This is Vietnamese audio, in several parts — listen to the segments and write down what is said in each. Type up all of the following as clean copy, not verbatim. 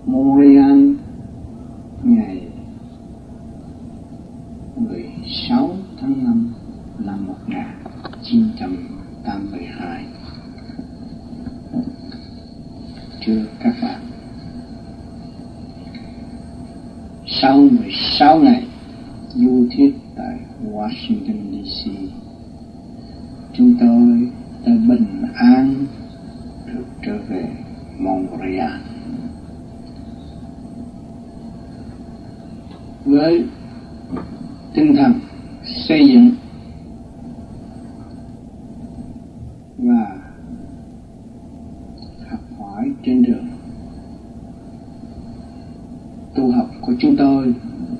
Montreal ngày 16 tháng 5 năm 1982. Thưa các bạn, sau 16 ngày du thuyết tại Washington DC, chúng tôi đã bình an được trở về Montreal với tinh thần xây dựng và học hỏi trên đường tu học của chúng tôi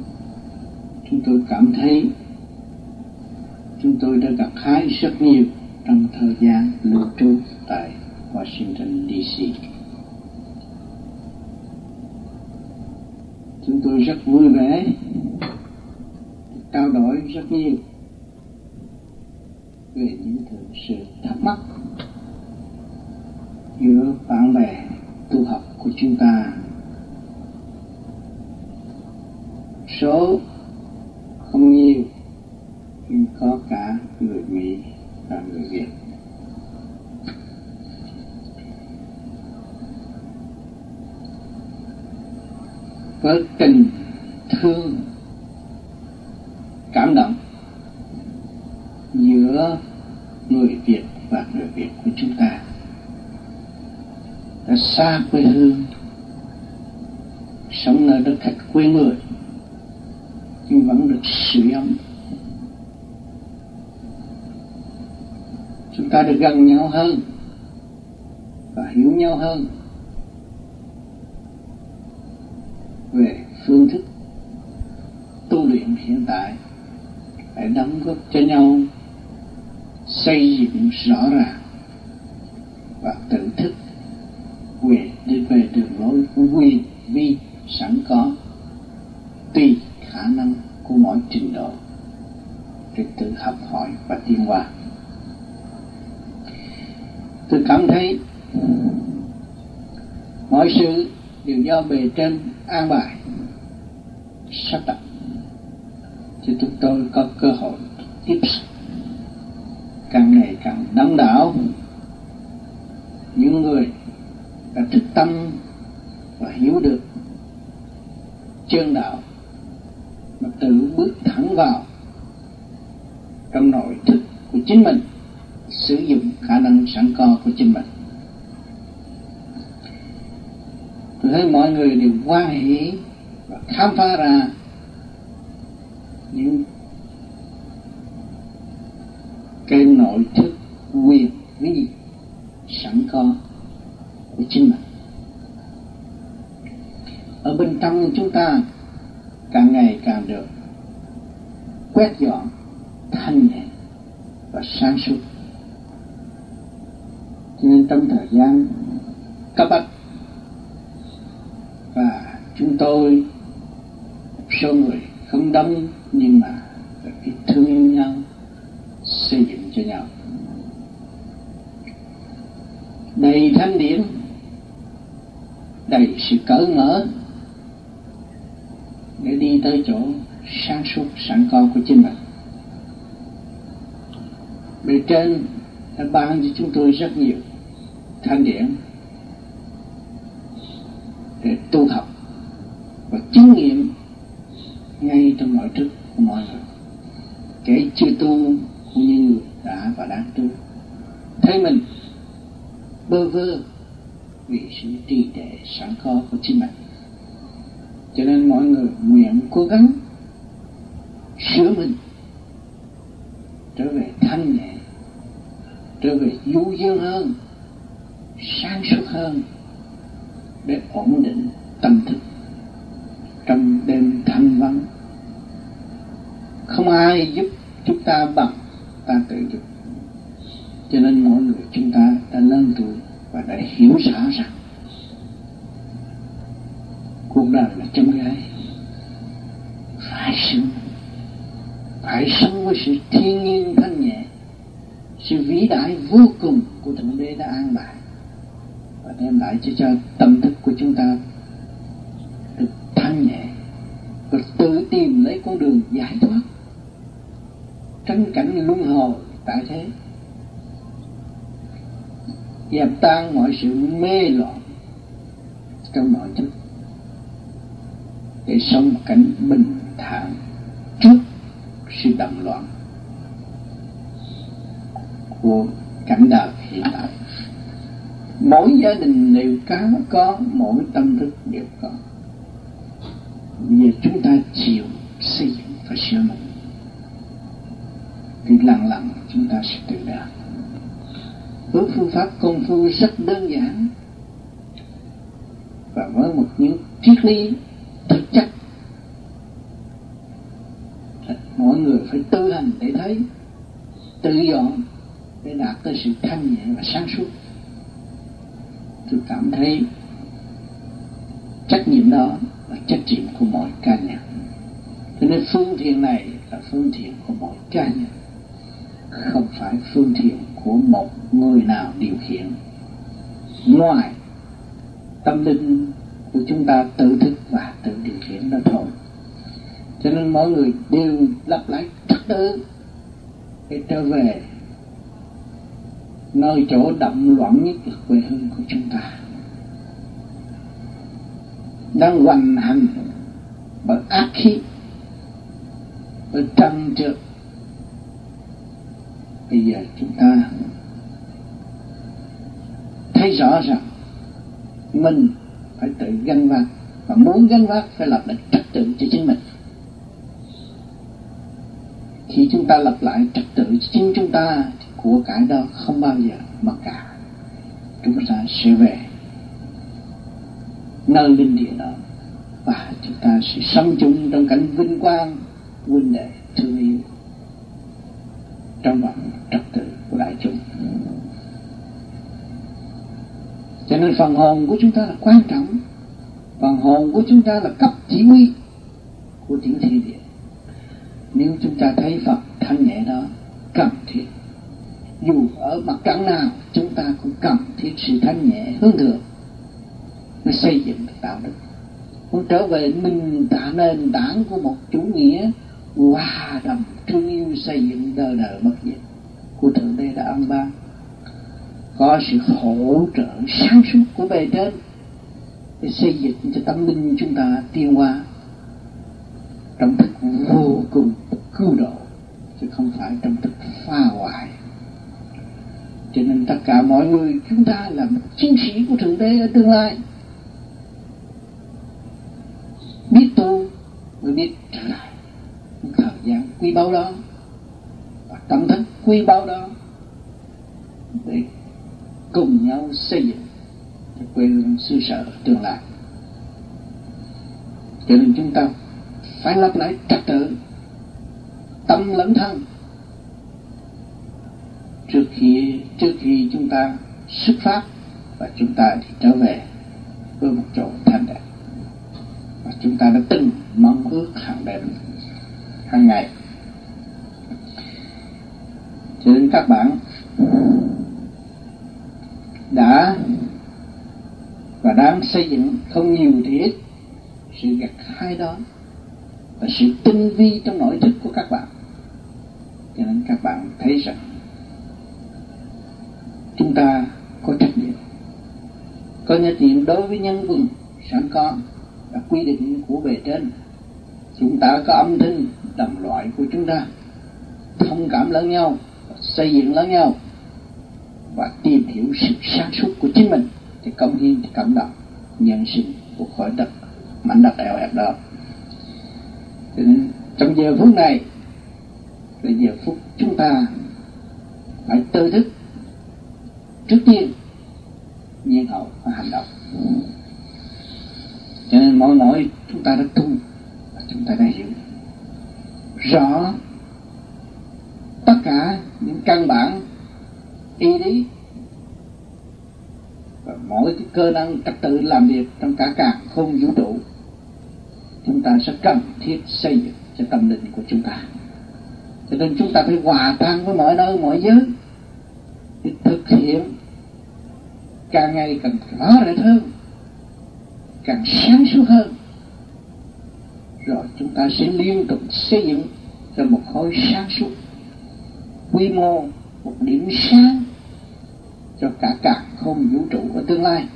cảm thấy chúng tôi đã gặt hái rất nhiều trong thời gian lưu trú tại Washington DC. Chúng tôi rất vui vẻ, trao đổi rất nhiều về những sự thắc mắc giữa bạn bè tu học của chúng ta. Số không nhiều nhưng có cả người Mỹ và người Việt. Với tình thương cảm động giữa người Việt và người Việt của chúng ta đã xa quê hương, sống nơi đất khách quê người nhưng vẫn được sưởi ấm. Chúng ta được gần nhau hơn và hiểu nhau hơn về phương thức tu luyện hiện tại để đóng góp cho nhau xây dựng rõ ràng và tự thức đi về đường lối quy vi sẵn có, tùy khả năng của mỗi trình độ để tự học hỏi và tiến hóa. Tôi cảm thấy mọi sự đều do bề trên an bài sắp đặt cho chúng tôi có cơ hội tiếp xúc càng ngày càng đông đảo những người đã thức tâm và hiểu được chân đạo mà tự bước thẳng vào trong nội thức của chính mình, sử dụng khả năng sẵn có của chính mình. Tôi thấy mọi người đều hoan hỷ và khám phá ra những cái nội thức quyền vi sẵn có của chính mình. Ở bên trong chúng ta càng ngày càng được quét dọn, thanh nhẹ và sáng suốt. Cho nên trong thời gian cấp bách và chúng tôi số người không đông nhưng mà biết thương nhau, xây dựng cho nhau, đầy thanh điển, đầy sự cởi mở để đi tới chỗ sáng suốt sẵn có của chính mình. Bề trên đã ban cho chúng tôi rất nhiều thanh điển để tu học và chứng nghiệm ngay trong nội thức của mọi người, kẻ chưa tu cũng như người đã và đang tu, thấy mình bơ vơ vì sự trì trệ sẵn có của chính mình. Cho nên mọi người nguyện cố gắng sửa mình trở về thanh nhẹ, trở về du dương hơn, sáng suốt hơn để ổn định tâm thức trong đêm thanh vắng. Không ai giúp chúng ta bằng ta tự giúp. Cho nên mỗi người chúng ta đã lớn tuổi và đã hiểu rõ rằng cuộc đời là chông gai, phải sống với sự thiên nhiên thanh nhẹ, sự vĩ đại vô cùng của Thượng Đế đã an bài và đem lại cho tâm thức của chúng ta tự tìm lấy con đường giải thoát, tránh cảnh luân hồi tại thế, dẹp tan mọi sự mê loạn trong mọi thức, để sống một cảnh bình thản trước sự động loạn của cảnh đời hiện tại. Mỗi gia đình đều có, mỗi tâm thức đều có. Bây giờ chúng ta chịu xây dựng và sửa mình, thì lần lần chúng ta sẽ tự đạt. Với phương pháp công phu rất đơn giản và với một những triết lý thực chất, mọi người phải tự hành để thấy, tự dọn để đạt tới sự thanh nhẹ và sáng suốt. Tôi cảm thấy trách nhiệm đó là trách nhiệm của mọi cá nhân. Cho nên phương thiện này là phương thiện của mọi cá nhân, không phải phương thiện của một người nào điều khiển ngoài tâm linh của chúng ta tự thức và tự điều khiển đó thôi. Cho nên mọi người đều lặp lại trật tự để trở về nơi chỗ động loạn nhất là quê hương của chúng ta, đang hoành hành bởi ác khí, bởi trần trượt. Bây giờ chúng ta thấy rõ rằng mình phải tự gánh vác, và muốn gánh vác phải lập lại trật tự cho chính mình. Khi chúng ta lập lại trật tự cho chính chúng ta thì của cải đó không bao giờ mất cả. Chúng ta sẽ về nơi linh địa đó và chúng ta sẽ sống chung trong cảnh vinh quang, huynh đệ thương yêu trong vòng trật tự của đại chúng. Cho nên phần hồn của chúng ta là quan trọng. Phần hồn của chúng ta là cấp chỉ huy của tiểu thiên địa. Nếu chúng ta thấy Phật thanh nhẹ đó cần thiết, dù ở mặt trận nào chúng ta cũng cần thiết sự thanh nhẹ hướng thượng để xây dựng được đạo đức. Muốn trở về mình tạo nền tảng của một chủ nghĩa hòa đồng thương yêu xây dựng đời đời bất diệt của Thượng Đế đã ân ban, có sự hỗ trợ sáng suốt của bề trên để xây dựng cho tâm linh chúng ta tiến hóa trong thức vô cùng cứu độ, chứ không phải trong thức phá hoại. Cho nên tất cả mọi người chúng ta là một chiến sĩ của Thượng Đế ở tương lai, biết tu mới biết trở lại thời gian quý báu đó và tâm thức quý báu đó để cùng nhau xây dựng cho quê hương xứ sở tương lai. Cho nên chúng ta phải lập lại trật tự tâm lẫn thân trước khi chúng ta xuất phát, và chúng ta thì trở về với một chỗ thanh đẹp và chúng ta đã từng mong ước hàng đêm hàng ngày. Cho nên các bạn đã và đang xây dựng không nhiều thì ít sự gặt hái đó và sự tinh vi trong nội thức của các bạn. Cho nên các bạn thấy rằng chúng ta có trách nhiệm đối với nhân quân sẵn có và quy định của bề trên. Chúng ta có âm thanh đồng loại của chúng ta, thông cảm lẫn nhau, xây dựng lẫn nhau và tìm hiểu sự sáng suốt của chính mình để cống hiến cho cộng đồng nhân sinh của khỏi đất mảnh đất eo hẹp đó. Trong giờ phút này là giờ phút chúng ta phải tự thức trước tiên, nhiên hậu và hành động. Cho nên mỗi chúng ta đã tu và chúng ta đã hiểu rõ tất cả những căn bản ý lý và mỗi cái cơ năng trật tự làm việc trong cả càn khôn vũ trụ. Chúng ta sẽ cần thiết xây dựng cho tâm linh của chúng ta. Cho nên chúng ta phải hòa tan với mọi nơi mọi giới để thực hiện càng ngày càng rõ rệt hơn, càng sáng suốt hơn. Rồi chúng chúng ta sẽ liên tục xây dựng ra một khối sáng suốt quy mô, một điểm sáng cho cả càn khôn vũ trụ ở tương lai.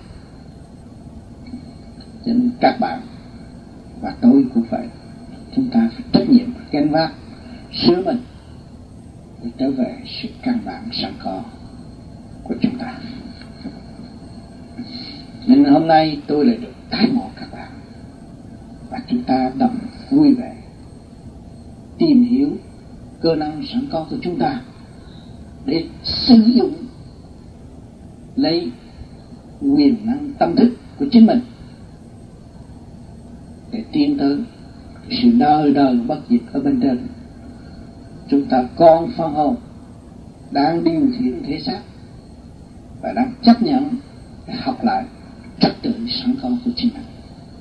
Cho nên các bạn và tôi cũng vậy, chúng ta phải trách nhiệm gánh vác sửa mình để trở về sự căn bản sẵn có của chúng ta. Nên hôm nay tôi lại được tái ngộ các bạn, và chúng ta đồng vui vẻ tìm hiểu cơ năng sẵn có của chúng ta để sử dụng lấy quyền năng tâm thức của chính mình để tiến tới sự đời đời bất diệt ở bên trên. Chúng ta còn phân hồn đang điều khiển thể xác và đang chấp nhận để học lại trật tự sẵn có của chính mình.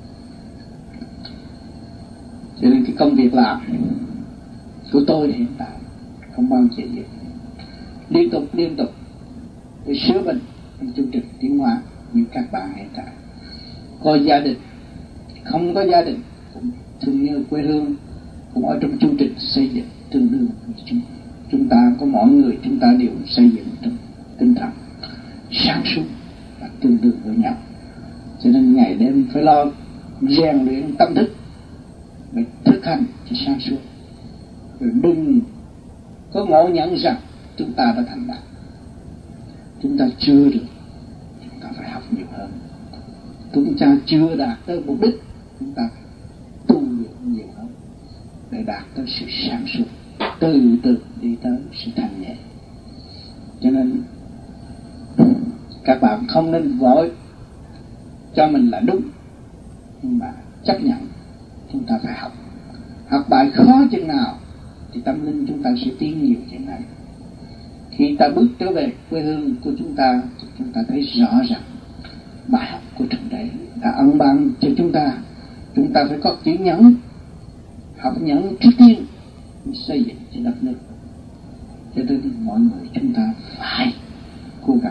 Cho nên cái công việc làm của tôi hiện tại không bao giờ dễ, liên tục để sửa mình trong chương trình tiến hóa như các bạn hiện tại. Có gia đình, không có gia đình cũng thương nhớ quê hương, cũng ở trong chương trình xây dựng tương đương với chúng ta. Có mọi người chúng ta đều xây dựng trong tinh thần sáng suốt và tương đương với nhau. Cho nên ngày đêm phải lo rèn luyện tâm thức để thực hành cho sáng suốt, rồi đừng có ngộ nhận rằng chúng ta đã thành đạt. Chúng ta chưa được, chúng ta phải học nhiều hơn. Chúng ta chưa đạt tới mục đích, chúng ta phải tu luyện nhiều hơn để đạt tới sự sáng suốt, từ từ đi tới sự thanh nhẹ. Cho nên các bạn không nên vội cho mình là đúng, nhưng mà chấp nhận chúng ta phải học. Học bài khó chừng nào thì tâm linh chúng ta sẽ tiến nhiều chừng này. Khi ta bước trở về quê hương của chúng ta thì chúng ta thấy rõ ràng bài học của Thượng Đế đã ân ban cho chúng ta. Chúng ta phải có chữ nhẫn, học nhẫn trước tiên xây dựng cho đất nước. Cho nên mọi người chúng ta phải cố gắng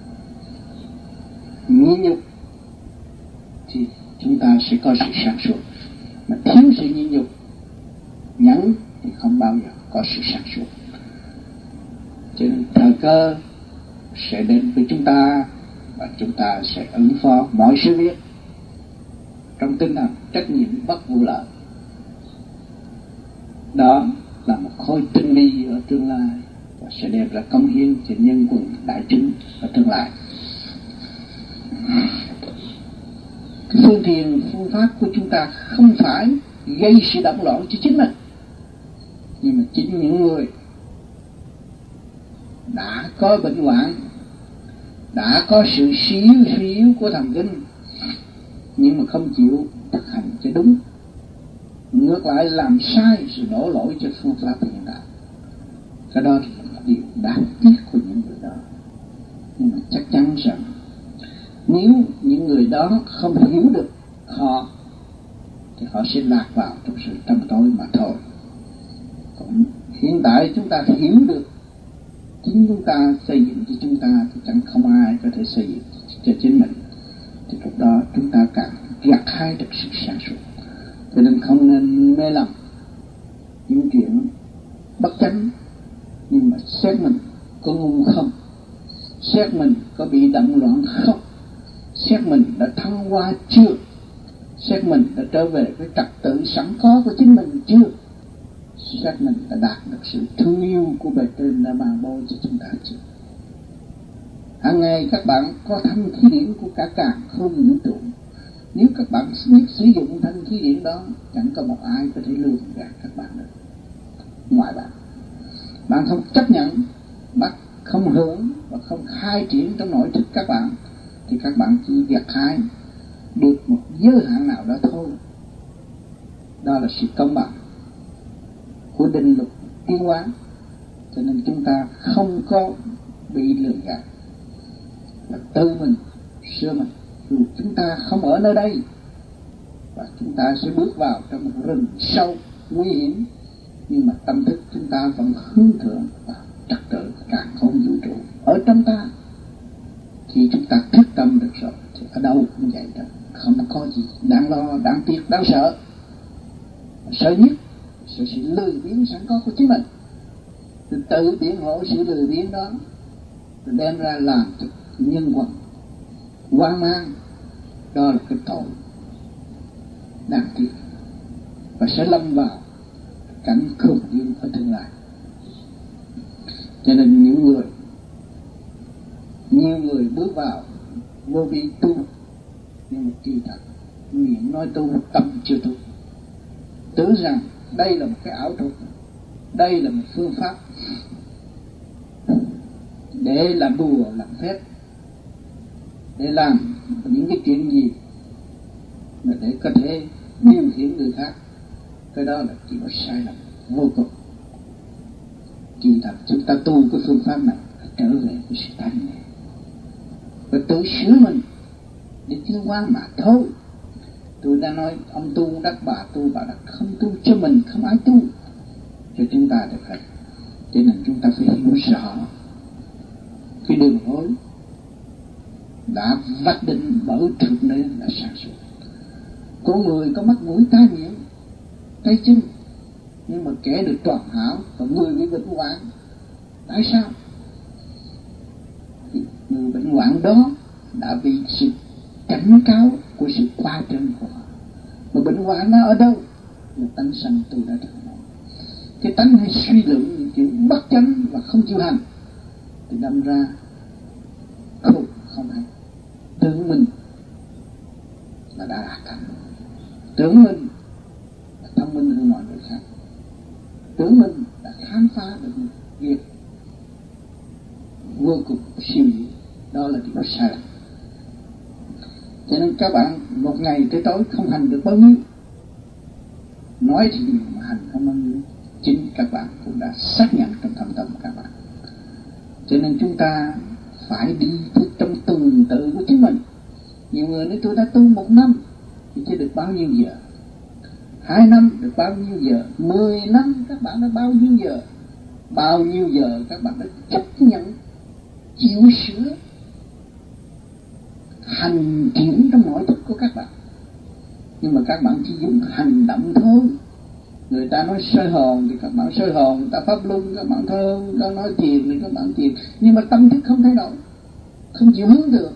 nhịn nhục thì chúng ta sẽ có sự sáng suốt. Mà thiếu sự nhịn nhục, nhẫn thì không bao giờ có sự sáng suốt. Cho nên thời cơ sẽ đến với chúng ta và chúng ta sẽ ứng phó mọi sự việc trong tinh thần trách nhiệm bất vụ lợi. Đó là một khối tinh vi ở tương lai và sẽ đem ra cống hiến cho nhân quần đại chúng ở tương lai. Cái phương thiền phương pháp của chúng ta không phải gây sự động loạn cho chính mình, nhưng mà chính những người đã có bệnh hoạn, đã có sự suy yếu của thần kinh, nhưng mà không chịu thực hành cho đúng, ngược lại làm sai sự đổ lỗi cho phương pháp hiện tại. Cái đó là một điều đáng tiếc của những người đó. Nhưng mà chắc chắn rằng nếu những người đó không hiểu được họ thì họ sẽ lạc vào trong sự tăm tối mà thôi. Còn hiện tại chúng ta hiểu được chính chúng ta xây dựng cho chúng ta thì chẳng không ai có thể xây dựng cho chính mình. Thì lúc đó chúng ta càng gặt hái được sự sáng suốt. Cho nên không nên mê lầm những chuyện bất chánh, nhưng mà xét mình có ngu không, xét mình có bị động loạn không, xét mình đã thăng hoa chưa, xét mình đã trở về với trật tự sẵn có của chính mình chưa, xét mình đã đạt được sự thương yêu của bề trên đã ban bố cho chúng ta chưa. Hàng ngày các bạn có thanh khí điển của cả càn khôn vũ trụ. Nếu các bạn biết sử dụng thanh khí điển đó, chẳng có một ai có thể lường gạt các bạn được ngoài bạn. Bạn không chấp nhận, bạn không hưởng và không khai triển trong nội thức các bạn, thì các bạn chỉ gặt hái được một giới hạn nào đó thôi. Đó là sự công bằng của định luật tiến hóa. Cho nên chúng ta không có bị lừa gạt, là tự mình sửa mình. Dù chúng ta không ở nơi đây và chúng ta sẽ bước vào trong một rừng sâu nguy hiểm, nhưng mà tâm thức chúng ta vẫn hướng thượng và trật tự càn khôn vũ trụ ở trong ta. Khi chúng ta thức tâm được rồi thì ở đâu cũng vậy đó, không có gì đáng lo, đáng tiếc, đáng sợ. sợ nhất sự lười biếng sẵn có của chính mình, rồi tự biện hộ sự lười biếng đó, rồi đem ra làm cho nhân quần hoang mang. Đó là cái tội đáng tiếc và sẽ lâm vào cảnh khủng khiếp ở tương lai. Cho nên nhiều người bước vào vô vi tu, nhưng mà kỳ thật miệng nói tu, tâm chưa tu, tưởng rằng đây là một cái ảo thuật, đây là một phương pháp để làm bùa làm phép, để làm những cái chuyện gì mà để có thể điều khiển người khác. Cái đó là chỉ có sai lầm vô cùng. Kỳ thật chúng ta tu cái phương pháp này trở về cái sự thanh nhẹ và tự sửa mình để tiến hóa mà thôi. Tôi đã nói ông tu đắc, bà tu, bà đắc, không tu cho mình, không ai tu cho chúng ta được hết. Cho nên chúng ta phải hiểu rõ cái đường lối đã vạch định bởi Thượng Đế là sáng suốt. Con người có mắt mũi tai miệng tay chân, nhưng mà kẻ được toàn hảo và người bị bệnh hoạn. Tại sao? Người bệnh hoạn đó đã bị sự cảnh cáo của sự qua trần của họ. Mà bệnh hoạn nó ở đâu? Là tánh sanh tôi đã từng nói. Cái tánh hay suy luận những chuyện bất chánh và không chịu hành thì đâm ra không hay. Tưởng mình là đã đạt thành, tưởng mình là thông minh hơn mọi người khác, tưởng mình đã khám phá được một việc vô cùng siêu diệu. Đó là điều sai lầm. Cho nên các bạn một ngày tới tối không hành được bao nhiêu, nói thì nhiều mà hành không bao nhiêu, chính các bạn cũng đã xác nhận trong thâm tâm các bạn. Cho nên chúng ta phải đi trong tuần tự của chính mình. Nhiều người nói tôi đã tu 1 năm thì chỉ được bao nhiêu giờ, 2 năm được bao nhiêu giờ, 10 năm các bạn đã bao nhiêu giờ. Bao nhiêu giờ các bạn đã chấp nhận chịu sửa hành triển trong mọi thức của các bạn. Nhưng mà các bạn chỉ dùng hành động thôi. Người ta nói soi hồn thì các bạn soi hồn, người ta pháp luân các bạn thơ, người ta nói thiền thì các bạn thiền, nhưng mà tâm thức không thay đổi, không chịu hướng được.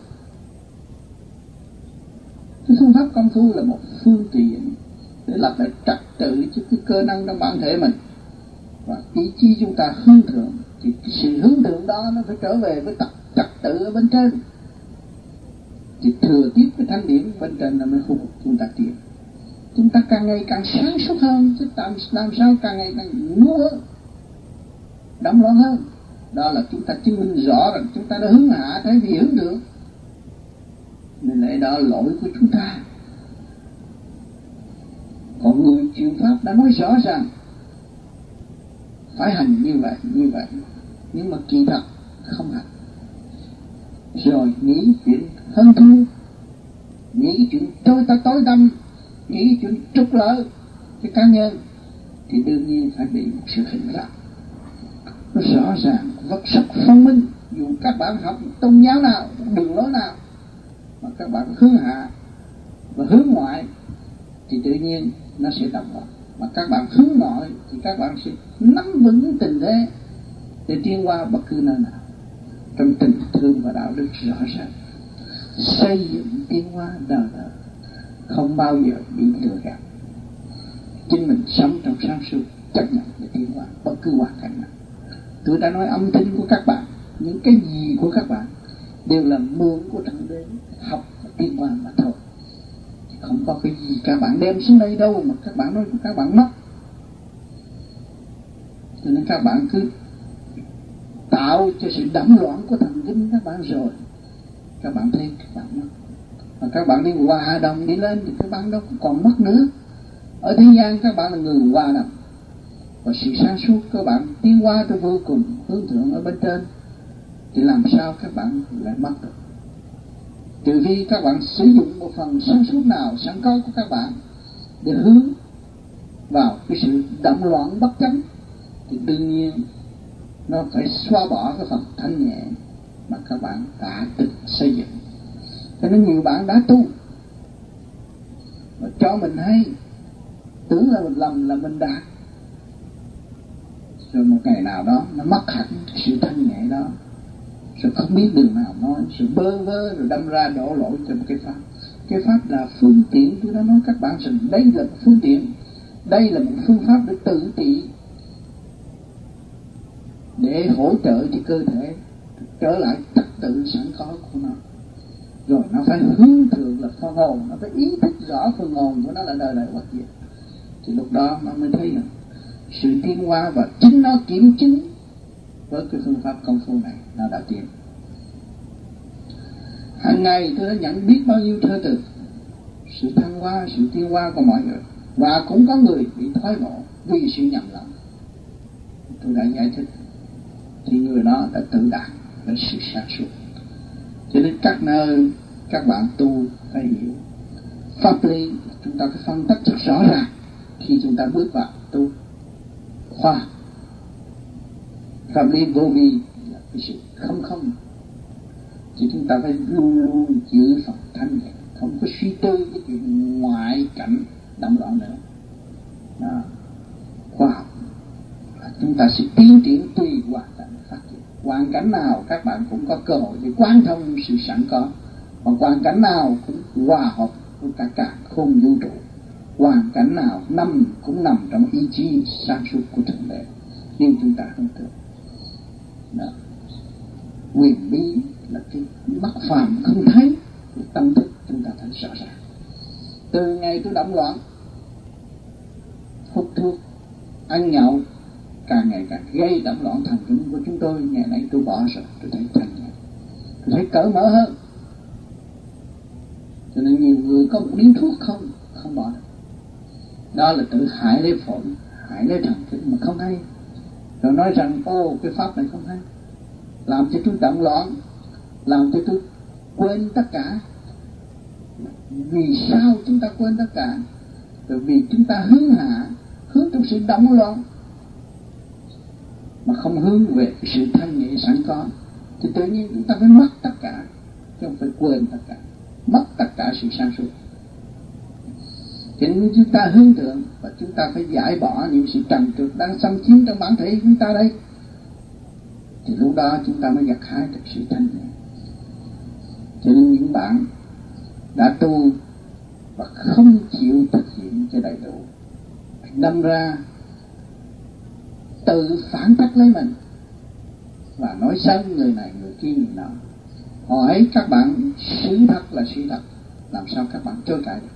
Cái phương pháp công phu là một phương tiện để lập lại trật tự cho cái cơ năng trong bản thể mình, và ý chí chúng ta hướng thượng thì cái sự hướng thượng đó nó phải trở về với trật tự ở bên trên. Thì thừa tiếp cái thanh điển bên trên là mới hút chúng ta tiến. Chúng ta càng ngày càng sáng suốt hơn, chứ làm sao càng ngày càng ngu hơn, động loạn hơn. Đó là chúng ta chứng minh rõ rằng chúng ta đã hướng hạ thay vì hướng thượng. Nên lẽ đó là lỗi của chúng ta. Còn người truyền pháp đã nói rõ ràng phải hành như vậy, nhưng mà kỳ thật không hành, rồi nghĩ chuyện hơn thua, nghĩ chuyện tối tâm, nghĩ chuyện trục lợi cái cá nhân, thì đương nhiên phải bị một sự hình phạt. Nó rõ ràng vật sắc phân minh. Dù các bạn học tôn giáo nào, đường lối nào mà các bạn hướng hạ và hướng ngoại thì tự nhiên nó sẽ đồng loạt. Mà các bạn hướng nội thì các bạn sẽ nắm vững tình thế để tiến qua bất cứ nơi nào trong tình thương và đạo đức rõ ràng, xây dựng tiến hóa đời đời, không bao giờ bị lừa gạt. Chính mình sống trong sáng suốt, chấp nhận để tiến hóa bất cứ hoàn cảnh nào. Tôi đã nói âm thanh của các bạn, những cái gì của các bạn đều là mượn của Thượng Đế, học và tiến hóa mà thôi. Không có cái gì các bạn đem xuống đây đâu mà các bạn nói các bạn mất. Cho nên các bạn cứ tạo cho sự đẫm loạn của thần kinh các bạn, rồi các bạn thấy các bạn mất. Và các bạn đi hòa đồng đi lên thì các bạn đâu còn mất nữa. Ở thế gian các bạn là người hòa đồng, và sự sáng suốt các bạn tiến hóa tới vô cùng hướng thượng ở bên trên, thì làm sao các bạn lại mất được? Trừ khi các bạn sử dụng một phần sáng suốt nào sẵn có của các bạn để hướng vào cái sự động loạn bất chánh, thì đương nhiên nó phải xóa bỏ cái phần thanh nhẹ mà các bạn đã tự xây dựng. Cho nên nhiều bạn đã tu và cho mình hay tưởng là mình lầm là mình đạt, rồi một ngày nào đó nó mất hẳn sự thanh nhẹ đó, rồi không biết đường nào nói, rồi bơ vơ, rồi đâm ra đổ lỗi cho một cái pháp. Cái pháp là phương tiện, tôi đã nói các bạn rằng đây là một phương tiện, đây là một phương pháp để tự trị, để hỗ trợ cho cơ thể trở lại trật tự sẵn có của nó. Rồi nó phải hướng thượng là phần hồn, nó phải ý thức rõ phần hồn của nó là đời đời bất diệt, thì lúc đó nó mới thấy rằng sự tiến hóa, và chính nó kiểm chứng với cái phương pháp công phu này nó đã tiến. Hàng ngày tôi đã nhận biết bao nhiêu thơ từ sự thăng hoa, sự tiến hóa của mọi người, và cũng có người bị thoái bộ vì sự nhầm lẫn. Tôi đã giải thích thì người đó đã tự đạt với sự sáng suốt. Cho nên các nơi các bạn tu phải hiểu pháp lý, chúng ta phải phân tích rất rõ ràng khi chúng ta bước vào tu khoa. Pháp lý vô vi là cái sự không, thì chúng ta phải luôn luôn giữ phần thanh nhẹ, không có suy tư cái chuyện ngoại cảnh động loạn nữa. Đó. Khoa học là chúng ta sẽ tiến triển tùy hoàn cảnh phát triển. Hoàn cảnh nào các bạn cũng có cơ hội để quán thông sự sẵn có, và hoàn cảnh nào cũng hòa hợp với cả khôn vũ trụ. Hoàn cảnh nào cũng nằm trong ý chí sáng suốt của Thượng Đế, nhưng chúng ta không tưởng. Đó. Quyền bí là cái mắt phàm không thấy, cái tâm thức chúng ta thấy rõ ràng. Từ ngày tôi động loạn, hút thuốc, ăn nhậu, càng ngày càng gây động loạn thần kinh của chúng tôi. Ngày nay tôi bỏ rồi, tôi thấy thanh nhẹ, tôi thấy cởi mở hơn. Cho nên nhiều người có một điếu thuốc không bỏ được. Đó là tự hại lấy phổi, hại lấy thần kinh mà không hay. Rồi nói rằng cái pháp này không hay, làm cho tôi động loạn, làm cho tôi quên tất cả. Vì sao chúng ta quên tất cả? Bởi vì chúng ta hướng trong sự động loạn, mà không hướng về cái sự thanh nhẹ sẵn có, thì tự nhiên chúng ta phải mất tất cả, chứ không phải quên tất cả, mất tất cả sự sáng suốt. Cho nên chúng ta hướng thượng, và chúng ta phải giải bỏ những sự trần trược đang xâm chiếm trong bản thể chúng ta đây, thì lúc đó chúng ta mới gặt hái được sự thanh nhẹ. Cho nên những bạn đã tu và không chịu thực hiện cho đầy đủ, đâm ra tự phản tác lấy mình và nói xấu người này người kia người nọ. Hỏi các bạn, sự thật là sự thật, làm sao các bạn chối cãi được?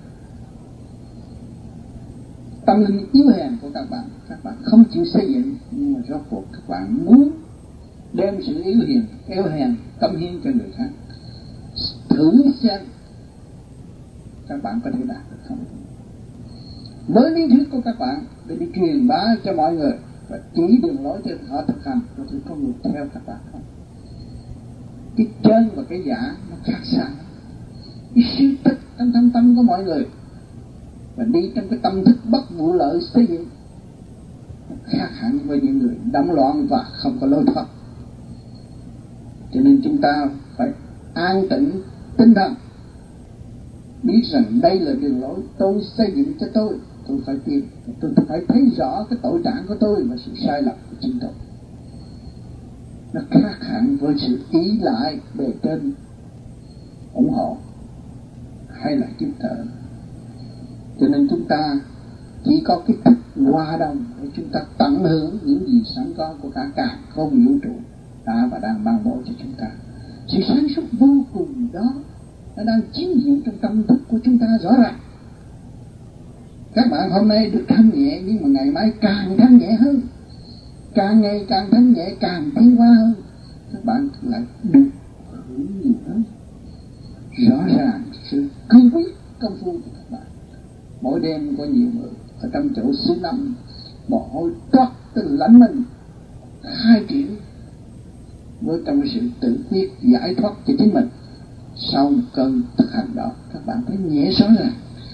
Tâm linh yếu hèn của các bạn không chịu xây dựng, nhưng mà rốt cuộc các bạn muốn đem sự yếu hèn cống hiến cho người khác. Thử xem các bạn có thể đạt được không? Với lý thuyết của các bạn để đi truyền bá cho mọi người và chỉ đường lối cho họ thực hành, có thể có người theo các bạn không? Cái chân và cái giả nó khác xa. Cái sự tích trong thâm tâm của mọi người và đi trong cái tâm thức bất vụ lợi xây dựng khác hẳn với những người động loạn và không có lối thoát. Cho nên chúng ta phải an tĩnh tinh thần, biết rằng đây là đường lối tôi xây dựng cho tôi phải tìm, tôi phải thấy rõ cái tội trạng của tôi và sự sai lầm của chính tôi. Nó khác hẳn với sự ý lại bề trên ủng hộ hay là giúp đỡ. Cho nên chúng ta chỉ có cái thức hòa đồng để chúng ta tận hưởng những gì sẵn có của cả không vũ trụ đã và đang ban bố cho chúng ta. Sự sáng suốt vô cùng đó nó đang chiếu hiện trong tâm thức của chúng ta rõ ràng. Các bạn hôm nay được thanh nhẹ, nhưng mà ngày mai càng thanh nhẹ hơn, càng ngày càng thanh nhẹ, càng tiến hóa hơn, các bạn lại được hưởng nhiều hơn. Rõ ràng sự cương quyết công phu của các bạn. Mỗi đêm có nhiều người ở trong chỗ xứ năm mồ hôi toát từ lãnh mình khai triển với trong sự tự quyết giải thoát cho chính mình. Sau một cơn thực hành đó, các bạn thấy nhẹ rõ ràng,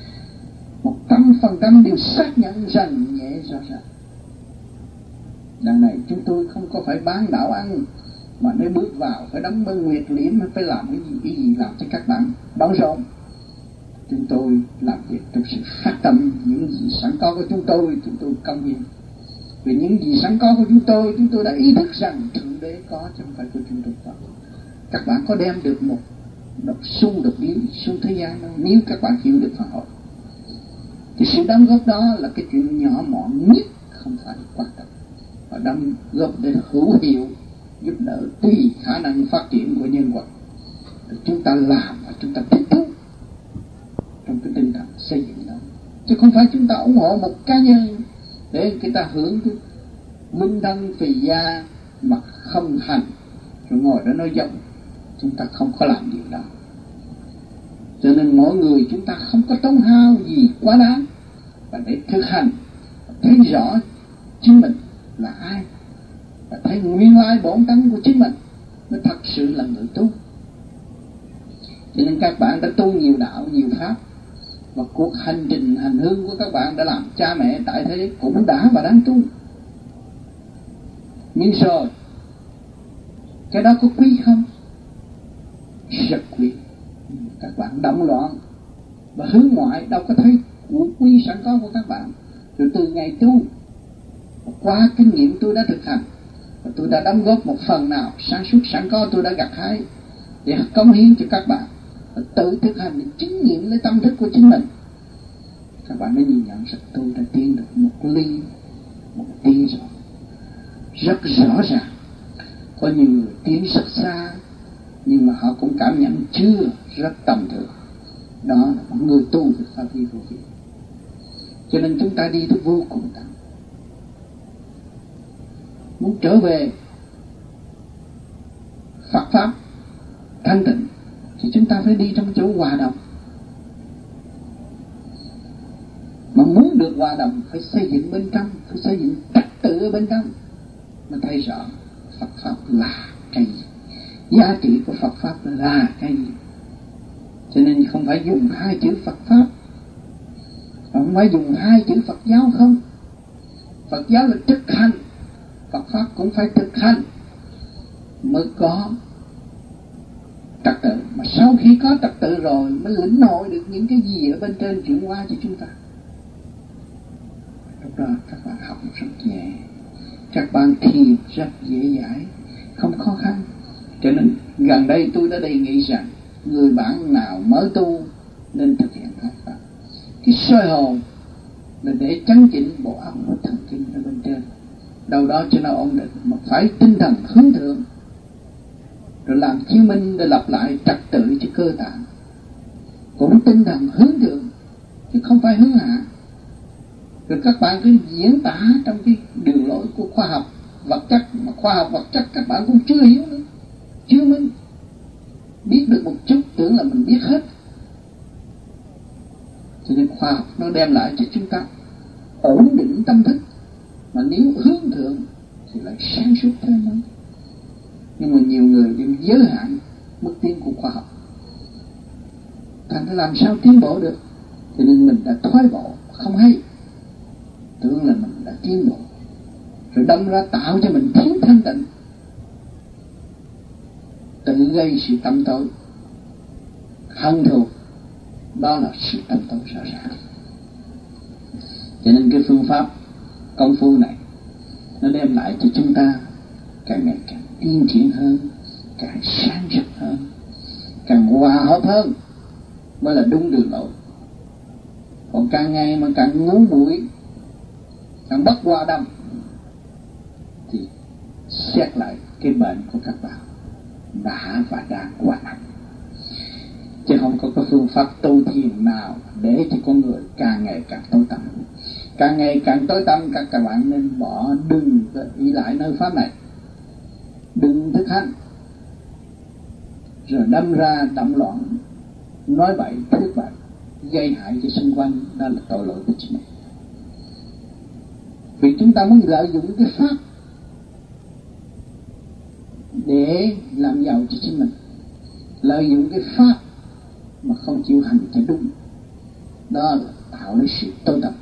100% đều xác nhận rằng nhẹ rõ ràng. Đằng này chúng tôi không có phải bán đạo ăn, mà nếu bước vào phải đóng băng nguyệt liễm, phải làm cái gì làm cho các bạn bận rộn. chúng tôi làm việc trong sự phát tâm. Những gì sẵn có của chúng tôi công hiến. Vì những gì sẵn có của chúng tôi đã ý thức rằng Thượng Đế có chứ không phải của chúng tôi có. Các bạn có đem được một xung được đi xuống thế gian đâu, nếu các bạn hiểu được Phật học. Thì sự đóng góp đó là cái chuyện nhỏ mọn nhất, không phải quan trọng. Và đóng góp để hữu hiệu, giúp đỡ tùy khả năng phát triển của nhân vật. Chúng ta làm và chúng ta tiếp thu trong cái tinh thần xây dựng đó, chứ không phải chúng ta ủng hộ một cá nhân để người ta hưởng cái minh thân phì gia mà không hành, rồi ngồi đó nói dòng. Chúng ta không có làm điều đó. Cho nên mỗi người chúng ta không có tốn hao gì quá đáng, và để thực hành thấy rõ chính mình là ai, và thấy nguyên lai bổn tánh của chính mình mới thật sự là người tu. Cho nên các bạn đã tu nhiều đạo, nhiều pháp, và cuộc hành trình hành hương của các bạn đã làm cha mẹ tại thế cũng đã và đang tu. Nhưng rồi cái đó có quý không? Rất quý. Các bạn động loạn và hướng ngoại đâu có thấy của quý sẵn có của các bạn. Rồi từ ngày tu, qua kinh nghiệm tôi đã thực hành, và tôi đã đóng góp một phần nào sản xuất sẵn có tôi đã gặt hái để cống hiến cho các bạn, và tự thực hành để chứng nghiệm lấy tâm thức của chính mình. Các bạn mới nhìn nhận rằng tôi đã tiến được một ly, một tí rồi, rất rõ ràng. Có nhiều người tiến rất xa, nhưng mà họ cũng cảm nhận chưa rất tầm thường. Đó là một người tu được pháp vi vô vi. Cho nên chúng ta đi tới vô cùng tận. Muốn trở về Phật pháp thanh tịnh thì chúng ta phải đi trong chỗ hòa đồng. Mà muốn được hòa đồng phải xây dựng bên trong, phải xây dựng trật tự ở bên trong, mà thấy rõ Phật pháp là cái gì, giá trị của Phật pháp là cái gì. Cho nên không phải dùng hai chữ Phật pháp, không phải dùng hai chữ Phật giáo không. Phật giáo là thực hành, Phật pháp cũng phải thực hành mới có trật tự. Mà sau khi có trật tự rồi mới lĩnh hội được những cái gì ở bên trên chuyển qua cho chúng ta. Lúc đó các bạn học rất nhẹ, các bạn thiền rất dễ dãi, không khó khăn. Cho nên gần đây tôi đã đề nghị rằng người bạn nào mới tu nên thực hiện pháp. Cái soi hồn là để chấn chỉnh bộ óc và thần kinh ở bên trên, đâu đó cho nó ổn định, mà phải tinh thần hướng thượng, rồi làm chứng minh để lập lại trật tự cho cơ tạng. Cũng tinh thần hướng thượng chứ không phải hướng hạ. Rồi các bạn cứ diễn tả trong cái đường lối của khoa học vật chất, mà khoa học vật chất các bạn cũng chưa hiểu nữa, chưa minh. Biết được một chút tưởng là mình biết hết. Cho nên khoa học nó đem lại cho chúng ta ổn định tâm thức, mà nếu hướng thượng thì lại sáng suốt thêm nữa. Nhưng mà nhiều người đem giới hạn mức tiến của khoa học, thành ra làm sao tiến bộ được. Cho nên mình đã thoái bộ không hay, tưởng là mình đã tiến bộ, rồi đâm ra tạo cho mình thiếu thanh tịnh, tự gây sự tâm tối, hận thù. Đó là sự tâm tối rõ ràng. Cho nên cái phương pháp công phu này nó đem lại cho chúng ta càng ngày càng tiến triển hơn, càng sáng rực hơn, càng hòa hợp hơn, mới là đúng đường lối. Còn càng ngày mà càng ngu muội, càng bất hòa đồng, thì xét lại cái bệnh của các bạn đã và đang quá nặng. Chứ không có cái phương pháp tu thiền nào để cho con người càng ngày càng tối tăm. Càng ngày càng tối tăm, các bạn nên bỏ, đừng ý lại nơi pháp này, đừng thực hành, rồi đâm ra động loạn, nói bậy, thuyết bậy, gây hại cho xung quanh. Đó là tội lỗi của chính mình. Vì chúng ta muốn lợi dụng cái pháp để làm giàu cho chính mình, lợi dụng cái pháp mà không chịu hành cho đúng, đó là tạo nên sự tối tăm.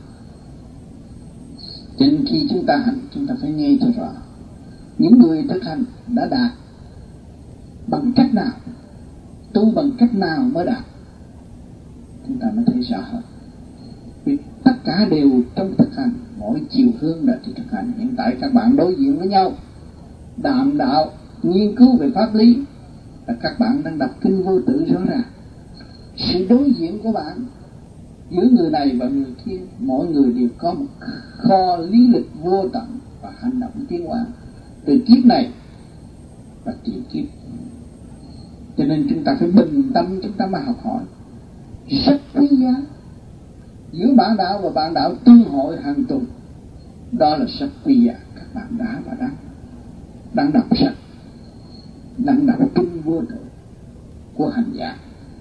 Cho nên khi chúng ta hành, chúng ta phải nghe cho rõ những người thực hành đã đạt bằng cách nào, tu bằng cách nào mới đạt. chúng ta mới thấy rõ hơn. Vì tất cả đều trong thực hành, mỗi chiều hướng là thực hành. Hiện tại các bạn đối diện với nhau, đàm đạo, nghiên cứu về pháp lý, là các bạn đang đọc kinh vô tự rõ ràng. Sự đối diện của bạn giữa người này và người kia, mỗi người đều có một kho lý lịch vô tận và hành động tiến hóa từ kiếp này và tiền kiếp. Cho nên chúng ta phải bình tâm, chúng ta mà học hỏi rất quý giá. Giữa bạn đạo và bạn đạo tương hội hàng tuần, đó là rất quý giá. Các bạn đã và đang đọc sách, đang đọc kinh vô tự của hành giả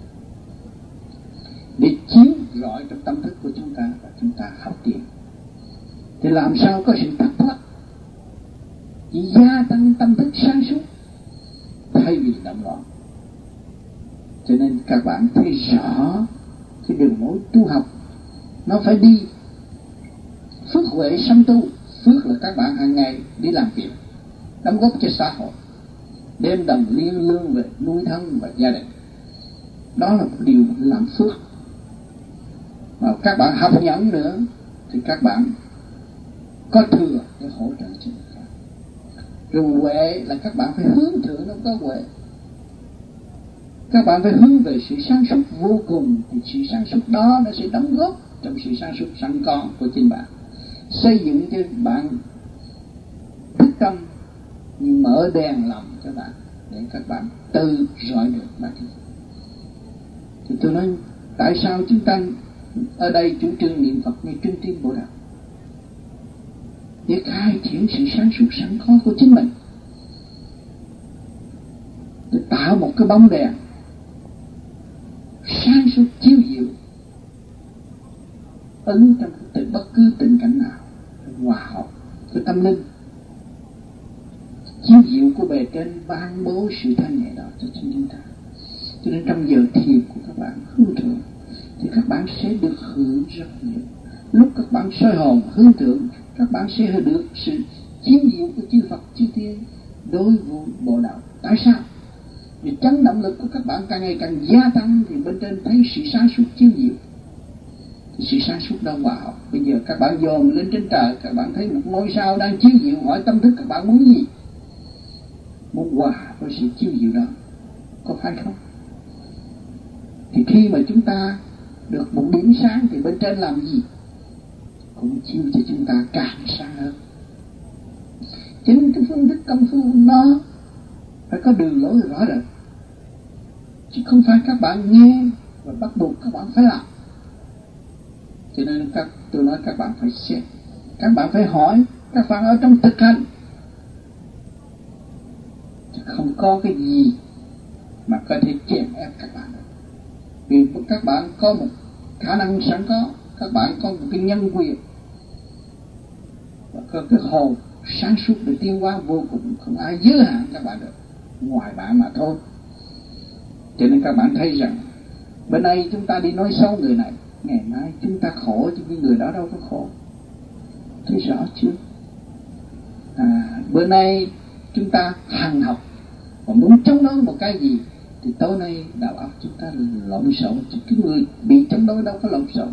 để chiếu rọi trong tâm thức của chúng ta, và chúng ta học tiền thì làm sao có sự thất thoát, chỉ gia tăng tâm thức sáng suốt thay vì động loạn. Cho nên các bạn thấy rõ cái đường lối tu học nó phải đi phước huệ song tu. Phước là các bạn hàng ngày đi làm việc, đóng góp cho xã hội, đem đồng liên lương về nuôi thân và gia đình, đó là một điều làm phước. Mà các bạn học nhẫn nữa thì các bạn có thừa để hỗ trợ cho người khác. Rồi huệ là các bạn phải hướng thượng, nó có huệ. Các bạn phải hướng về sự sáng suốt vô cùng, thì sự sáng suốt đó nó sẽ đóng góp trong sự sáng suốt sẵn có của chính bạn, xây dựng cho bạn thức tâm, nhưng mở đèn lòng cho bạn để các bạn tự rọi được mà đi. Thì tôi nói tại sao chúng ta ở đây chủ trương niệm Phật ngay trung tâm Bồ Đạo, để khai triển sự sáng suốt sẵn có của chính mình, để tạo một cái bóng đèn sáng suốt chiếu diệu ứng trong bất cứ tình cảnh nào, hòa hợp với tâm linh, chiếu diệu của bề trên ban bố sự thanh nhẹ đó cho chính chúng ta. Cho nên trong giờ thiền của các bạn hướng thượng thì các bạn sẽ được hưởng rất nhiều. Lúc các bạn soi hồn hướng thượng, các bạn sẽ được sự chiếu diệu của chư Phật chư Thiên đối với Bộ Đạo. Tại sao? Vì chấn động lực của các bạn càng ngày càng gia tăng thì bên trên thấy sự sáng suốt chiếu diệu. Thì sự sáng suốt đâu hòa hợp. Bây giờ các bạn dồn lên trên trời, các bạn thấy một ngôi sao đang chiếu diệu, hỏi tâm thức các bạn muốn gì? Muốn hòa với sự chiếu diệu đó, có phải không? Thì khi mà chúng ta được một điểm sáng thì bên trên làm gì? Cũng chiếu cho chúng ta càng sáng hơn. Chính cái phương thức công phu nó phải có đường lối rõ rệt, chứ không phải các bạn nghe và bắt buộc các bạn phải làm. Cho nên tôi nói các bạn phải xét, các bạn phải hỏi, các bạn ở trong thực hành, chứ không có cái gì mà có thể chèn ép các bạn. Vì các bạn có một khả năng sẵn có, các bạn có một cái nhân quyền và có cái hồn sáng suốt để tiến hóa vô cùng, không ai giới hạn các bạn được ngoài bạn mà thôi. Cho nên các bạn thấy rằng bên đây chúng ta đi nói xấu người này, ngày mai chúng ta khổ chứ cái người đó đâu có khổ. Thấy rõ chưa? Bữa nay chúng ta hằng học và muốn chống đối một cái gì thì tối nay đạo óc chúng ta lộn xộn, chứ cái người bị chống đối đâu có lộn xộn.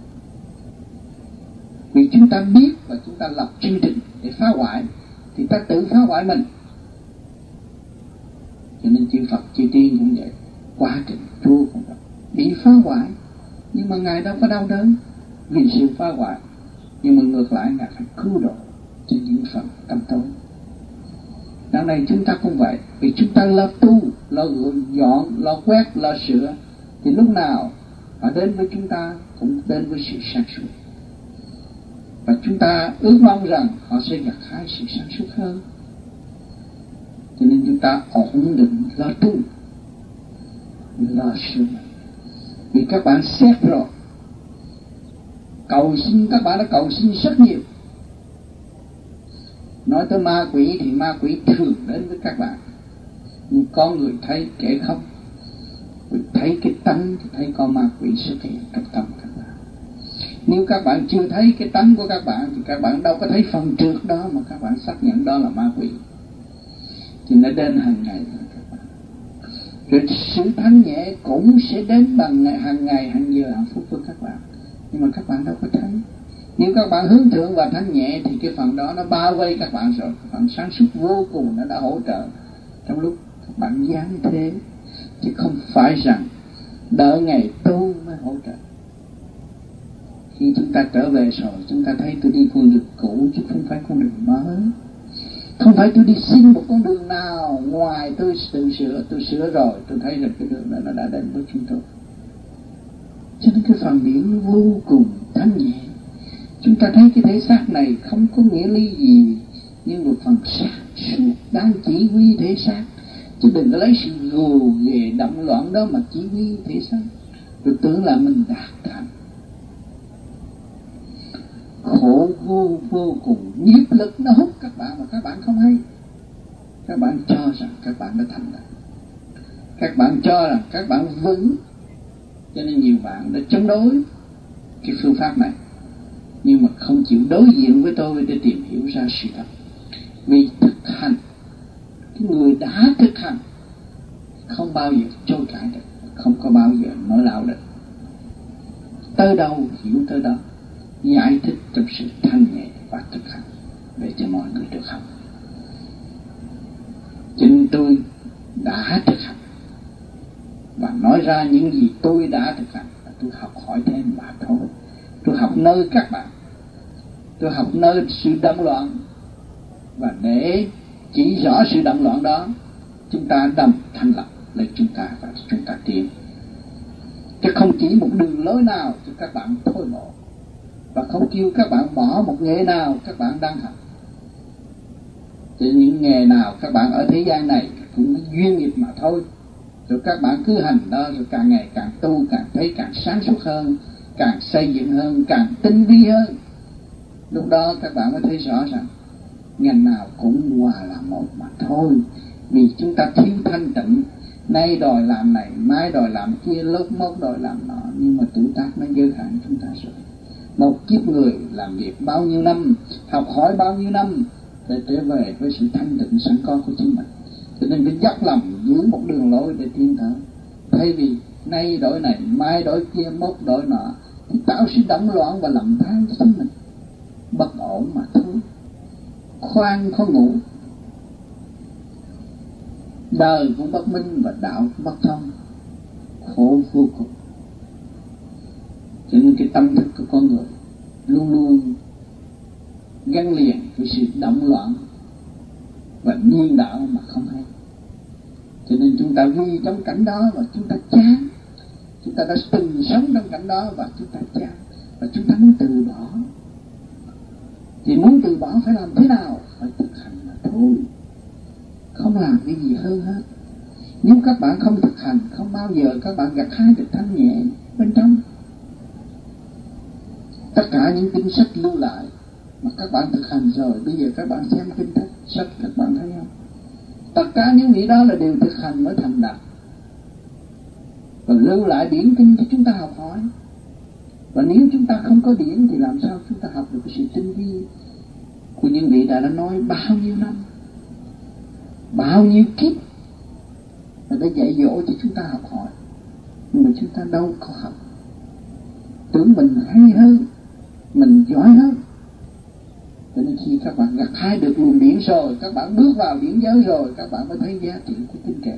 Vì chúng ta biết và chúng ta lập chương trình để phá hoại thì ta tự phá hoại mình. Cho nên chư Phật chư Tiên cũng vậy, quá trình vua cũng vậy, bị phá hoại nhưng mà Ngài đâu có đau đớn vì sự phá hoại, nhưng mà ngược lại Ngài phải cứu độ cho những phần tâm tối. Đằng này chúng ta cũng vậy, vì chúng ta lo tu, lo dọn, lo quét, lo sửa thì lúc nào họ đến với chúng ta cũng đến với sự sáng suốt. Và chúng ta ước mong rằng họ sẽ gặt hái sự sáng suốt hơn. Cho nên chúng ta ổn định lo tu, lo sửa. Vì các bạn xét rồi, cầu xin, các bạn đã cầu xin rất nhiều. Nói tới ma quỷ thì ma quỷ thường đến với các bạn, nhưng con người thấy kẻ không. Thấy cái tánh thì thấy con ma quỷ xuất hiện trong tâm các bạn. Nếu các bạn chưa thấy cái tánh của các bạn thì các bạn đâu có thấy phần trượt đó mà các bạn xác nhận đó là ma quỷ. Thì nó đến hàng ngày các bạn. Rồi sự thanh nhẹ cũng sẽ đến bằng hàng ngày, hàng giờ, hàng phút với các bạn. Nhưng mà các bạn đâu có thấy. Nếu các bạn hướng thượng và thanh nhẹ thì cái phần đó nó bao vây các bạn rồi. Phần sáng suốt vô cùng nó đã hỗ trợ trong lúc các bạn giáng thế. Chứ không phải rằng đợi ngày tu mới hỗ trợ. Khi chúng ta trở về rồi, chúng ta thấy tôi đi con đường cũ chứ không phải con đường mới. Không phải tôi đi xin một con đường nào ngoài tôi tự sửa. Tôi sửa rồi, tôi thấy rằng cái đường đó nó đã đến với chúng tôi. Cho nên cái phần điển vô cùng thanh nhẹ. Chúng ta thấy cái thể xác này không có nghĩa lý gì, nhưng một phần sáng suốt đang chỉ huy thể xác. Chứ đừng có lấy sự gồ ghề động loạn đó mà chỉ huy thể xác, rồi tưởng là mình đạt thành. Khổ vô cùng, nghiệp lực nó hút các bạn mà các bạn không hay. Các bạn cho rằng các bạn đã thành đạt, các bạn cho rằng các bạn vững, cho nên nhiều bạn đã chống đối cái phương pháp này, nhưng mà không chịu đối diện với tôi để tìm hiểu ra sự thật. Vì thực hành, cái người đã thực hành không bao giờ chối cãi được, không có bao giờ nói láo được. Tới đâu hiểu tới đó, giải thích trong sự thanh nhẹ và thực hành để cho mọi người được học. Chính tôi đã thực hành và nói ra những gì tôi đã thực hành, tôi học hỏi thêm mà thôi. Tôi học nơi các bạn, tôi học nơi sự động loạn, và để chỉ rõ sự động loạn đó, chúng ta đồng thanh lập lấy chúng ta và chúng ta tiến. Chứ không chỉ một đường lối nào cho các bạn thôi bỏ, và không kêu các bạn bỏ một nghề nào các bạn đang học. Thì những nghề nào các bạn ở thế gian này cũng duyên nghiệp mà thôi. Rồi các bạn cứ hành đó, rồi càng ngày càng tu, càng thấy càng sáng suốt hơn, càng xây dựng hơn, càng tinh vi hơn. Lúc đó các bạn mới thấy rõ rằng ngành nào cũng hòa là một mà thôi. Vì chúng ta thiếu thanh tịnh, nay đòi làm này, mai đòi làm kia, lúc mốt đòi làm nọ, nhưng mà tuổi tác nó giới hạn chúng ta rồi. Một kiếp người làm việc bao nhiêu năm, học hỏi bao nhiêu năm để trở về với sự thanh tịnh sẵn có của chính mình. Cho nên phải dốc lòng giữ một đường lối để tiến tới. Thay vì nay đổi này, mai đổi kia, mốt đổi nọ, thì tạo sự động loạn và lầm than cho chính mình. Bất ổn mà thôi. Khoan khó ngủ. Đời cũng bất minh và đạo cũng bất thông. Khổ vô cùng. Cho nên cái tâm thức của con người luôn luôn gắn liền với sự động loạn và nhiên đạo mà không hay. Cho nên chúng ta vui trong cảnh đó và chúng ta chán. Chúng ta đã từng sống trong cảnh đó và chúng ta chán, và chúng ta muốn từ bỏ. Thì muốn từ bỏ phải làm thế nào? Phải thực hành mà thôi. Không làm cái gì hơn hết. Nếu các bạn không thực hành, không bao giờ các bạn gặt hái được thanh nhẹ bên trong. Tất cả những kinh sách lưu lại mà các bạn thực hành rồi, bây giờ các bạn xem kinh sách các bạn thấy không? Tất cả những vị đó là đều thực hành mới thành đạt. Và lưu lại điển kinh cho chúng ta học hỏi. Và nếu chúng ta không có điển thì làm sao chúng ta học được cái sự tinh vi của những vị đã nói bao nhiêu năm, bao nhiêu kiếp và đã dạy dỗ cho chúng ta học hỏi. Nhưng mà chúng ta đâu có học. Tưởng mình hay hơn, mình giỏi hơn. Cho nên khi các bạn gặt hái được luồng điển rồi, các bạn bước vào điển giới rồi, các bạn mới thấy giá trị của kinh kệ.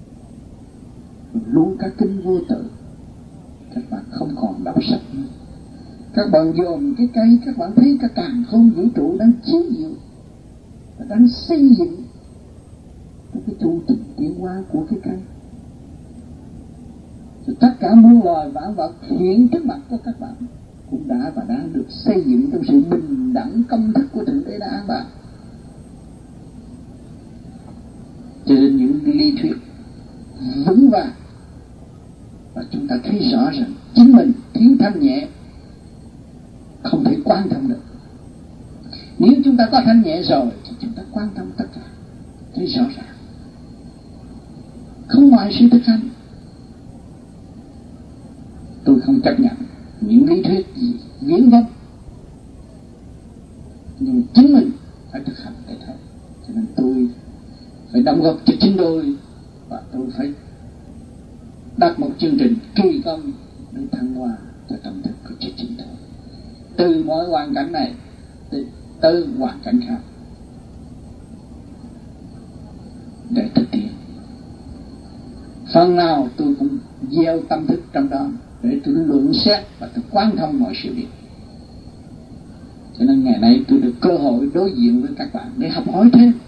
Luôn các kinh vô tự, các bạn không còn đọc sách nữa. Các bạn dòm cái cây, các bạn thấy cả càn khôn vũ trụ đang chiếu diệu và đang xây dựng cái chu trình tiến hóa của cái cây. Rồi tất cả muôn loài vạn vật hiện trước mặt của các bạn cũng đã và đang được xây dựng trong sự bình đẳng công thức của Thượng Đế đã an bài. Cho nên những lý thuyết vững vàng, và chúng ta thấy rõ rằng chính mình thiếu thanh nhẹ, không thể quan tâm được. Nếu chúng ta có thanh nhẹ rồi thì chúng ta quan tâm tất cả, thấy rõ ràng, không ngoài sự thực hành. Tôi không chấp nhận những lý thuyết gì viễn vông, nhưng chính mình phải thực hành để thấy. Cho nên tôi phải đóng góp cho chính tôi, và tôi phải đặt một chương trình kỳ công để thăng hoa cho tâm thức của chính tôi, từ mọi hoàn cảnh này tới hoàn cảnh khác, để thực hiện. Phần nào tôi cũng gieo tâm thức trong đó để tôi luận xét và tôi quán thông mọi sự việc. Cho nên ngày nay tôi được cơ hội đối diện với các bạn để học hỏi thêm.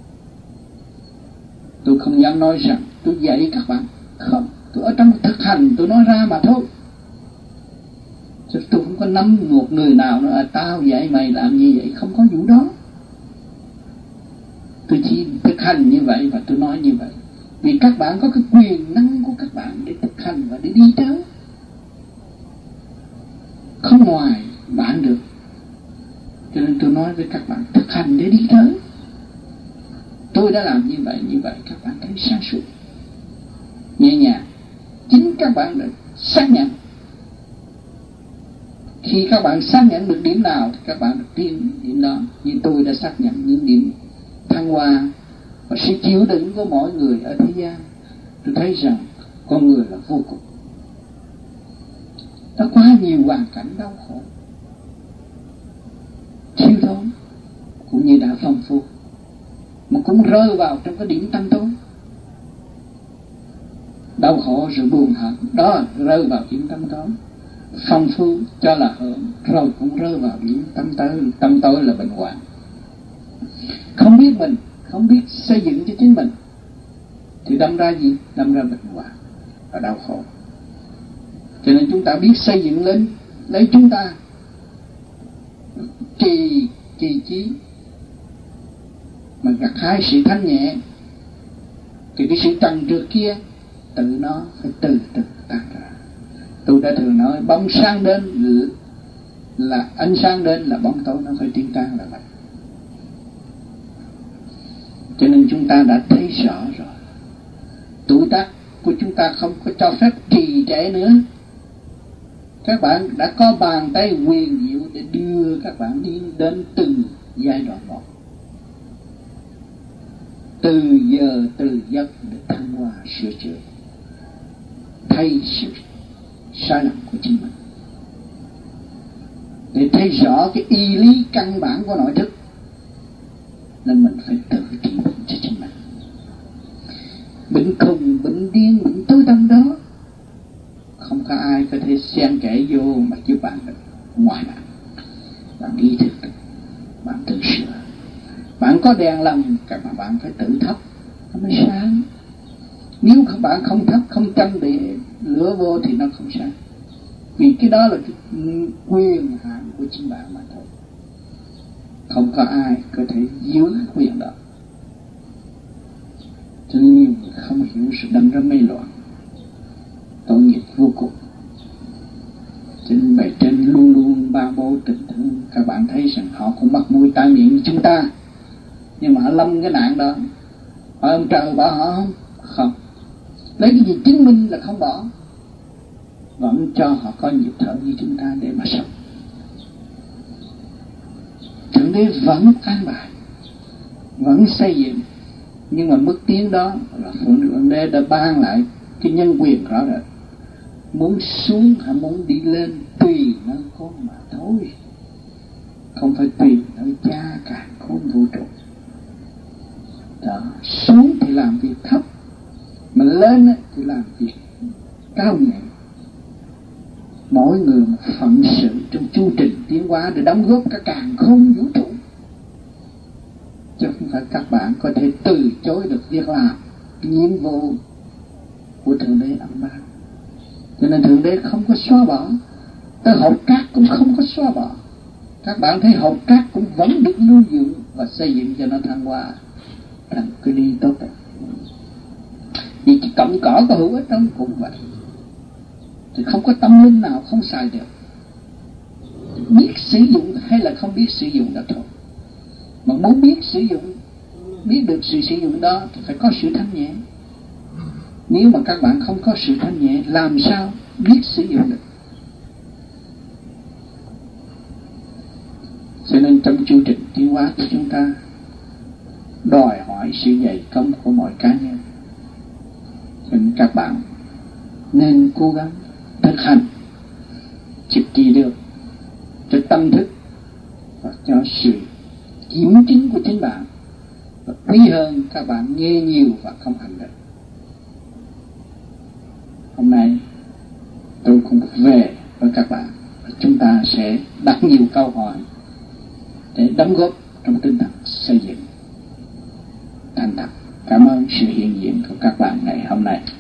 Tôi không dám nói rằng tôi dạy các bạn, không, tôi ở trong thực hành tôi nói ra mà thôi. Chứ tôi không có nắm một người nào nói tao dạy mày làm như vậy, không có vụ đó. Tôi chỉ thực hành như vậy và tôi nói như vậy. Vì các bạn có cái quyền năng của các bạn để thực hành và để đi tới. Không ngoài bạn được. Cho nên tôi nói với các bạn thực hành để đi tới. Tôi đã làm như vậy các bạn thấy sáng suốt, nhẹ nhàng. Chính các bạn đã xác nhận. Khi các bạn xác nhận được điểm nào thì các bạn được tiến điểm đó. Như tôi đã xác nhận những điểm thăng hoa và sự chịu đựng của mọi người ở thế gian. Tôi thấy rằng con người là vô cùng. Đã quá nhiều hoàn cảnh đau khổ, thiếu thốn cũng như đã phong phú, mà cũng rơi vào trong cái điểm tâm tối. Đau khổ rồi buồn hận, đó rơi vào điểm tâm tối. Phong phú cho là hưởng, rồi cũng rơi vào điểm tâm tối. Tâm tối là bệnh hoạn. Không biết mình, không biết xây dựng cho chính mình thì đâm ra gì? Đâm ra bệnh hoạn và đau khổ. Cho nên chúng ta biết xây dựng lên lấy chúng ta trì trí mà gặt hái sự thanh nhẹ, thì cái sự trần trượt kia tự nó phải từ từ tan ra. Tôi đã thường nói bóng sáng đến là ánh sáng đến là bóng tối nó phải tiêu tan là vậy. Cho nên chúng ta đã thấy rõ rồi. Tuổi tác của chúng ta không có cho phép trì trệ nữa. Các bạn đã có bàn tay quyền diệu để đưa các bạn đi đến từng giai đoạn một, từ giờ từ giấc để thăng hoa sửa chữa, thay sự sai lầm của chính mình, để thấy rõ cái y lý căn bản của nội thức. Nên mình phải tự trị bệnh cho chính mình. Bệnh khùng, bệnh điên, bệnh tối tâm đó không có ai có thể xen kẽ vô mà giúp bạn được ngoài bạn. Bạn ý thức được, bạn tự sửa. Bạn có đèn lồng mà bạn phải tự thắp nó mới sáng. Nếu các bạn không thắp, không châm để lửa vô thì nó không sáng. Vì cái đó là cái quyền hạn của chính bạn mà thôi. Không có ai có thể giữ quyền đó. Cho nên nhiều người không hiểu sự đâm ra mê loạn, tội nghiệp vô cùng. Cho nên bề trên luôn luôn ban bố tình thương. Các bạn thấy rằng họ cũng bắt mũi tai miệng như chúng ta, nhưng mà họ lâm cái nạn đó. Hỏi ông trời bỏ họ không? Không. Lấy cái gì chứng minh là không bỏ? Vẫn cho họ có nhịp thở như chúng ta để mà sống. Thượng Đế vẫn an bài, vẫn xây dựng. Nhưng mà bước tiến đó là Thượng Đế đã ban lại cái nhân quyền rõ rệt. Muốn xuống hay muốn đi lên tùy nơi con mà thôi. Không phải tùy nơi cha cả khôn vũ trụ. Đó. Xuống thì làm việc thấp, mà lên thì làm việc cao nhẹ. Mỗi người một phận sự trong chu trình tiến hóa để đóng góp cả càn khôn vũ trụ. Chứ không phải các bạn có thể từ chối được việc làm, nhiệm vụ của Thượng Đế âm ban. Cho nên Thượng Đế không có xóa bỏ. Tới hột cát cũng không có xóa bỏ. Các bạn thấy hột cát cũng vẫn được lưu dưỡng và xây dựng cho nó thăng hoa thành cái đi tốt đẹp. Vì chỉ cọng cỏ có hữu ích trong cũng vậy. Thì không có tâm linh nào không xài được. Biết sử dụng hay là không biết sử dụng đó thôi. Mà muốn biết sử dụng, biết được sự sử dụng đó thì phải có sự thanh nhẹ. Nếu mà các bạn không có sự thanh nhẹ, làm sao biết sử dụng được? Cho nên trong chương trình tiến hóa của chúng ta đòi hỏi sự dày công của mọi cá nhân. Cho nên các bạn nên cố gắng thực hành trực trì được cho tâm thức và cho sự kiểm chứng của chính bạn. Và quý hơn các bạn nghe nhiều và không hành được. Hôm nay tôi cũng về với các bạn và chúng ta sẽ đặt nhiều câu hỏi để đóng góp trong tinh thần xây dựng. Thành thật cảm ơn sự hiện diện của các bạn ngày hôm nay.